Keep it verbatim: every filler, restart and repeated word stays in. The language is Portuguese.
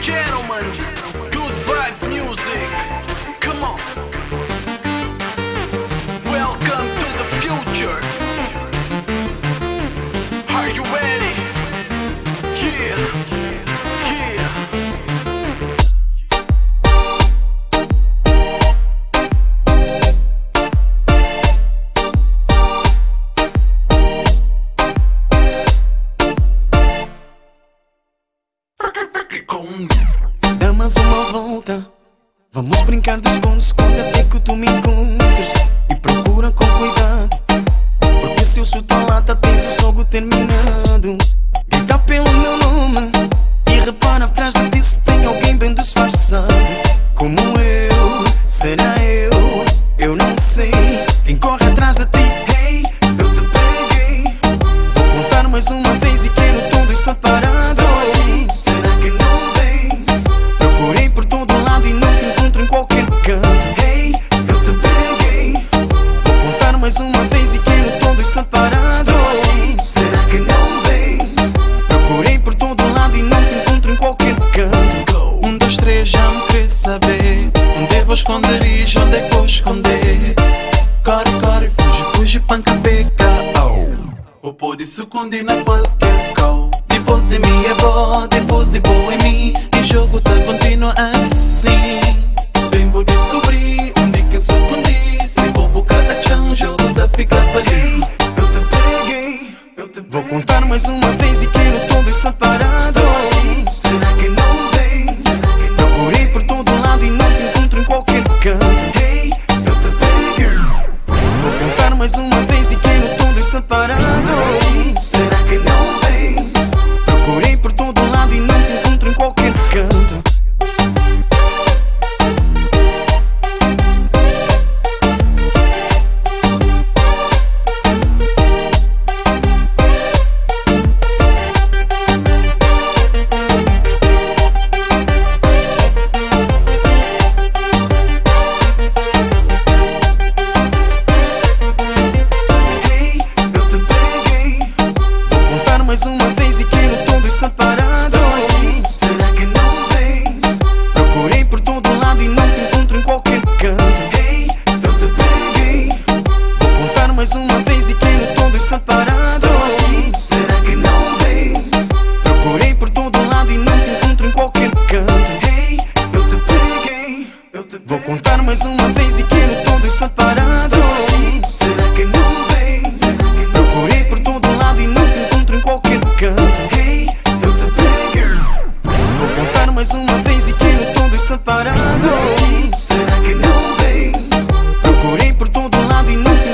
gentlemen, good vibes music. Come on. Welcome to the future. Are you ready? Yeah, yeah. Dá mais uma volta. Vamos brincar de esconde-esconde até que tu me encontres. E procura com cuidado, porque se eu chutar a lata tens o jogo terminado. Grita pelo meu nome e repara atrás de ti se tem alguém bem disfarçado. Como eu, será eu? Eu não sei. Quem corre atrás de ti? Hey, eu te peguei. Vou contar mais uma vez e quero todos separados. Será que não vês? Procurei por todo lado e não te encontro em qualquer canto. Hey, eu te peguei. Vou contar mais uma vez e quero todos separados. Será que não vês? Procurei por todo lado e não te encontro em qualquer canto. Um, dois, três, já me quer saber onde eu vou esconder e onde é que vou esconder. Corre, corre, fuge, fuge, panca, beca. Ou pode esconder na qualquer call. Depois de mim é bom, depois de bom em mim. E jogo tá continua assim. Bem vou descobrir onde que eu se escondi. Se vou buscar a chão, o jogo tá ficar ali. Eu te peguei, eu te vou contar mais uma vez e quero todos separados. Será que não vês? Procurei por todo lado e não te encontro em qualquer canto. Hey, eu te peguei. Vou contar mais uma vez e quero todos separados. Será que não vês? Procurei por todo lado e não te encontro em qualquer canto. Hey, eu te peguei. Vou contar mais uma vez e quero todos separados. Será que não vês? Procurei por todo lado e não te encontro em qualquer canto. Hey, eu te peguei. Vou contar mais uma vez e quero todos separados. Será que não vês? Procurei por todo lado e não te encontro em qualquer canto. Hey, eu te peguei. Vou contar mais uma vez e quero todos separados. Será que não vês? Procurei por todo lado e não te encontro em qualquer canto. Hey, eu te peguei. Vou contar mais uma vez e quero todos separados. Será que não vês? Procurei por todo lado e não te